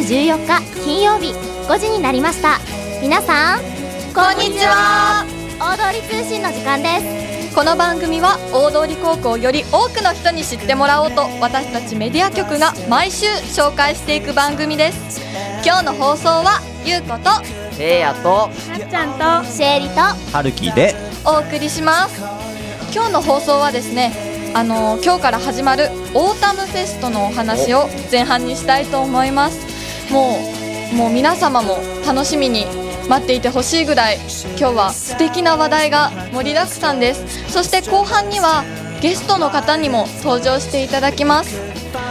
14日金曜日5時になりました。皆さんこんにちは。 大通り通信の時間です。 この番組は大通高校をより多くの人に知ってもらおうと、私たちメディア局が毎週紹介していく番組です。今日の放送はゆうことせいやとなっちゃんとシェリとはるきでお送りします。今日の放送はですね、今日から始まるオータムフェストのお話を前半にしたいと思います。もう皆様も楽しみに待っていてほしいぐらい、今日は素敵な話題が盛りだくさんです。そして後半にはゲストの方にも登場していただきます。